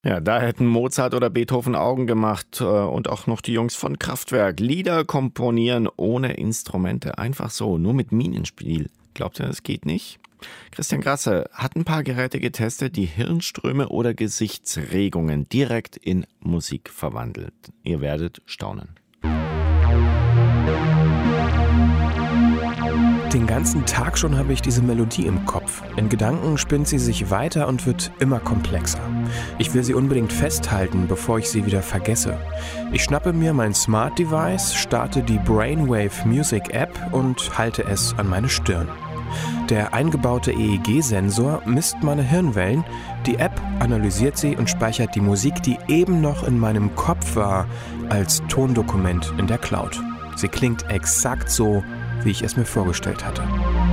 Ja, da hätten Mozart oder Beethoven Augen gemacht und auch noch die Jungs von Kraftwerk. Lieder komponieren ohne Instrumente, einfach so, nur mit Minenspiel. Glaubt ihr, das geht nicht? Christian Grasse hat ein paar Geräte getestet, die Hirnströme oder Gesichtsregungen direkt in Musik verwandelt. Ihr werdet staunen. Den ganzen Tag schon habe ich diese Melodie im Kopf. In Gedanken spinnt sie sich weiter und wird immer komplexer. Ich will sie unbedingt festhalten, bevor ich sie wieder vergesse. Ich schnappe mir mein Smart Device, starte die Brainwave Music App und halte es an meine Stirn. Der eingebaute EEG-Sensor misst meine Hirnwellen, die App analysiert sie und speichert die Musik, die eben noch in meinem Kopf war, als Tondokument in der Cloud. Sie klingt exakt so, wie ich es mir vorgestellt hatte.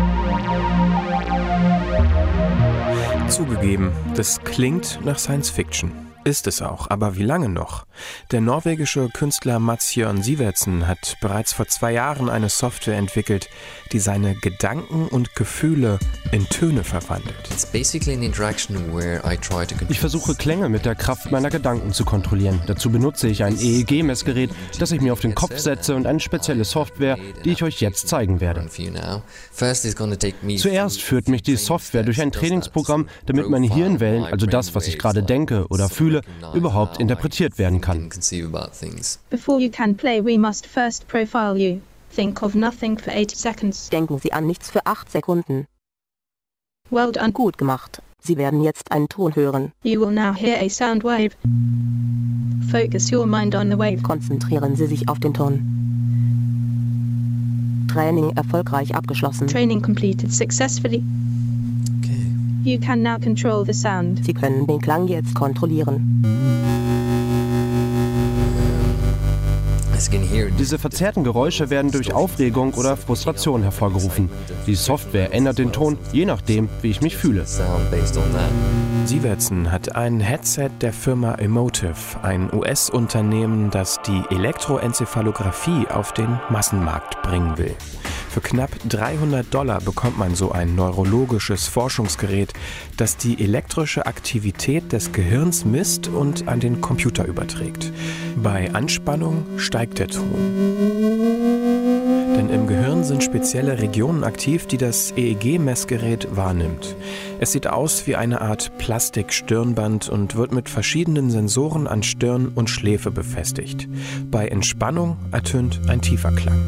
Zugegeben, das klingt nach Science Fiction. Ist es auch, aber wie lange noch? Der norwegische Künstler Mats Jørn Sivertsen hat bereits vor 2 Jahren eine Software entwickelt, die seine Gedanken und Gefühle in Töne verwandelt. Ich versuche Klänge mit der Kraft meiner Gedanken zu kontrollieren. Dazu benutze ich ein EEG-Messgerät, das ich mir auf den Kopf setze und eine spezielle Software, die ich euch jetzt zeigen werde. Zuerst führt mich die Software durch ein Trainingsprogramm, damit meine Hirnwellen, also das, was ich gerade denke oder fühle, überhaupt interpretiert werden kann. Before you can play, we must first profile you. Think of nothing for 8 seconds. Denken Sie an nichts für 8 Sekunden. Well done. Gut gemacht. Sie werden jetzt einen Ton hören. You will now hear a sound wave. Focus your mind on the wave. Konzentrieren Sie sich auf den Ton. Training erfolgreich abgeschlossen. Training completed successfully. You can now control the sound. Sie können den Klang jetzt kontrollieren. Diese verzerrten Geräusche werden durch Aufregung oder Frustration hervorgerufen. Die Software ändert den Ton, je nachdem, wie ich mich fühle. Sivertsen hat ein Headset der Firma Emotiv, ein US-Unternehmen, das die Elektroenzephalographie auf den Massenmarkt bringen will. Für knapp $300 bekommt man so ein neurologisches Forschungsgerät, das die elektrische Aktivität des Gehirns misst und an den Computer überträgt. Bei Anspannung steigt der Ton. Denn im Gehirn sind spezielle Regionen aktiv, die das EEG-Messgerät wahrnimmt. Es sieht aus wie eine Art Plastik-Stirnband und wird mit verschiedenen Sensoren an Stirn und Schläfe befestigt. Bei Entspannung ertönt ein tiefer Klang.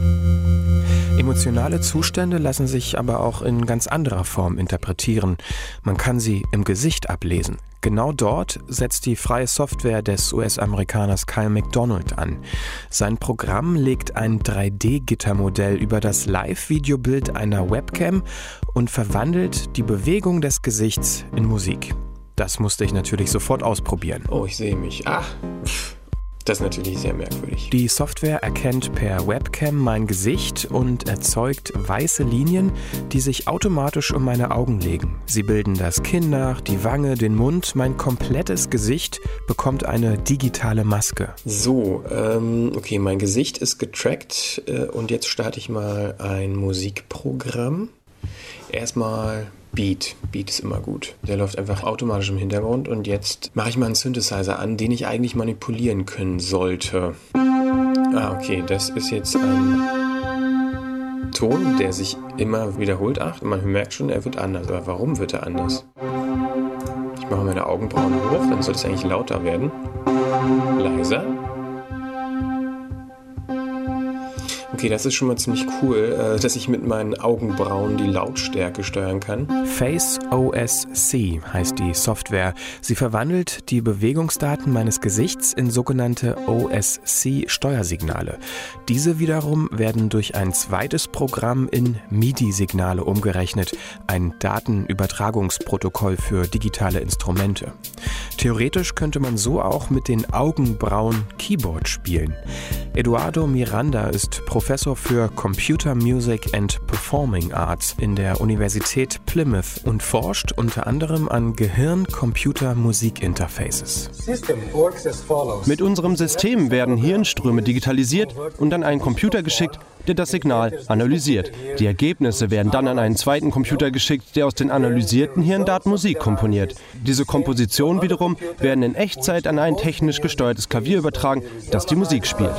Emotionale Zustände lassen sich aber auch in ganz anderer Form interpretieren. Man kann sie im Gesicht ablesen. Genau dort setzt die freie Software des US-Amerikaners Kyle MacDonald an. Sein Programm legt ein 3D-Gittermodell über das Live-Videobild einer Webcam und verwandelt die Bewegung des Gesichts in Musik. Das musste ich natürlich sofort ausprobieren. Oh, ich sehe mich. Das ist natürlich sehr merkwürdig. Die Software erkennt per Webcam mein Gesicht und erzeugt weiße Linien, die sich automatisch um meine Augen legen. Sie bilden das Kinn nach, die Wange, den Mund. Mein komplettes Gesicht bekommt eine digitale Maske. So, okay, mein Gesicht ist getrackt und jetzt starte ich mal ein Musikprogramm. Erstmal Beat. Beat ist immer gut. Der läuft einfach automatisch im Hintergrund und jetzt mache ich mal einen Synthesizer an, den ich eigentlich manipulieren können sollte. Okay, das ist jetzt ein Ton, der sich immer wiederholt. Man merkt schon, er wird anders. Aber warum wird er anders? Ich mache meine Augenbrauen hoch, dann sollte es eigentlich lauter werden. Leiser. Okay, das ist schon mal ziemlich cool, dass ich mit meinen Augenbrauen die Lautstärke steuern kann. Face OSC heißt die Software. Sie verwandelt die Bewegungsdaten meines Gesichts in sogenannte OSC-Steuersignale. Diese wiederum werden durch ein zweites Programm in MIDI-Signale umgerechnet, ein Datenübertragungsprotokoll für digitale Instrumente. Theoretisch könnte man so auch mit den Augenbrauen Keyboard spielen. Eduardo Miranda ist Professor für Computer Music and Performing Arts in der Universität Plymouth und forscht unter anderem an Gehirn-Computer-Musik-Interfaces. Mit unserem System werden Hirnströme digitalisiert und an einen Computer geschickt, der das Signal analysiert. Die Ergebnisse werden dann an einen zweiten Computer geschickt, der aus den analysierten Hirndaten Musik komponiert. Diese Kompositionen wiederum werden in Echtzeit an ein technisch gesteuertes Klavier übertragen, das die Musik spielt.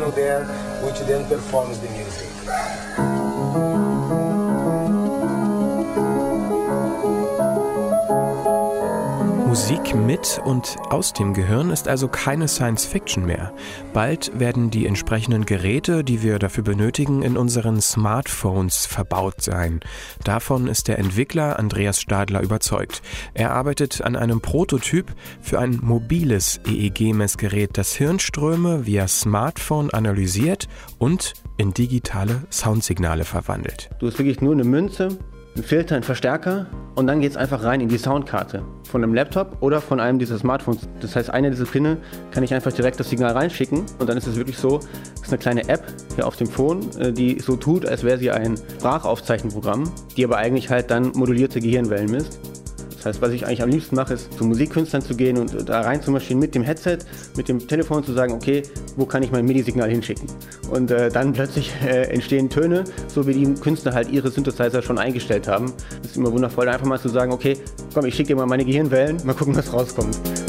Musik mit und aus dem Gehirn ist also keine Science-Fiction mehr. Bald werden die entsprechenden Geräte, die wir dafür benötigen, in unseren Smartphones verbaut sein. Davon ist der Entwickler Andreas Stadler überzeugt. Er arbeitet an einem Prototyp für ein mobiles EEG-Messgerät, das Hirnströme via Smartphone analysiert und in digitale Soundsignale verwandelt. Du hast wirklich nur eine Münze, ein Filter, ein Verstärker und dann geht es einfach rein in die Soundkarte von einem Laptop oder von einem dieser Smartphones. Das heißt, eine dieser Pinne kann ich einfach direkt das Signal reinschicken und dann ist es wirklich so, das ist eine kleine App hier auf dem Phone, die so tut, als wäre sie ein Sprachaufzeichnungsprogramm, die aber eigentlich halt dann modulierte Gehirnwellen misst. Das heißt, was ich eigentlich am liebsten mache, ist zu Musikkünstlern zu gehen und da rein zu marschieren mit dem Headset, mit dem Telefon zu sagen, okay, wo kann ich mein MIDI-Signal hinschicken? Und dann plötzlich entstehen Töne, so wie die Künstler halt ihre Synthesizer schon eingestellt haben. Das ist immer wundervoll, einfach mal zu sagen, okay, komm, ich schicke dir mal meine Gehirnwellen, mal gucken, was rauskommt.